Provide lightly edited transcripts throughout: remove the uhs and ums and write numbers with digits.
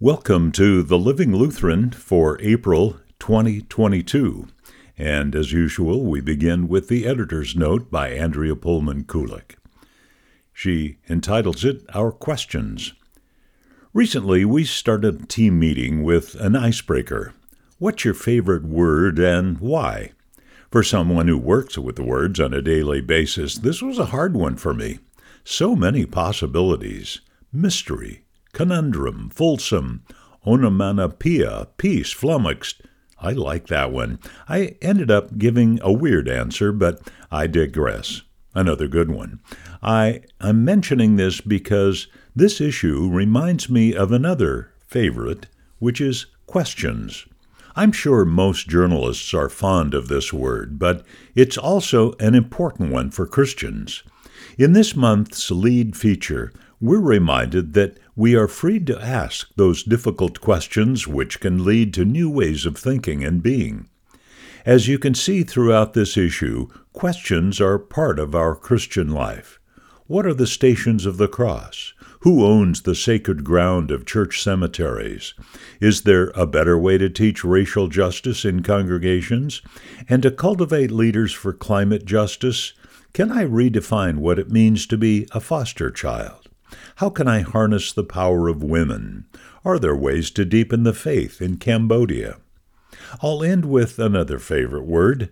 Welcome to the Living Lutheran for April 2022. And as usual, we begin with the editor's note by Andrea Pullman Kulik. She entitles it, Our Questions. Recently, we started a team meeting with an icebreaker. What's your favorite word and why? For someone who works with the words on a daily basis, this was a hard one for me. So many possibilities. Mystery, conundrum, fulsome, onomatopoeia, piece, flummoxed. I like that one. I ended up giving a weird answer, but I digress. Another good one. I'm mentioning this because this issue reminds me of another favorite, which is questions. I'm sure most journalists are fond of this word, but it's also an important one for Christians. In this month's lead feature, we're reminded that we are free to ask those difficult questions which can lead to new ways of thinking and being. As you can see throughout this issue, questions are part of our Christian life. What are the stations of the cross? Who owns the sacred ground of church cemeteries? Is there a better way to teach racial justice in congregations? And to cultivate leaders for climate justice? Can I redefine what it means to be a foster child? How can I harness the power of women? Are there ways to deepen the faith in Cambodia? I'll end with another favorite word,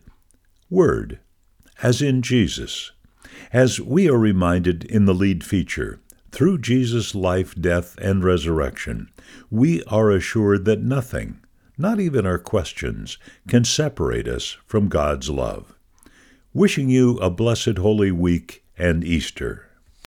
as in Jesus. As we are reminded in the lead feature, through Jesus' life, death, and resurrection, we are assured that nothing, not even our questions, can separate us from God's love. Wishing you a blessed Holy Week and Easter.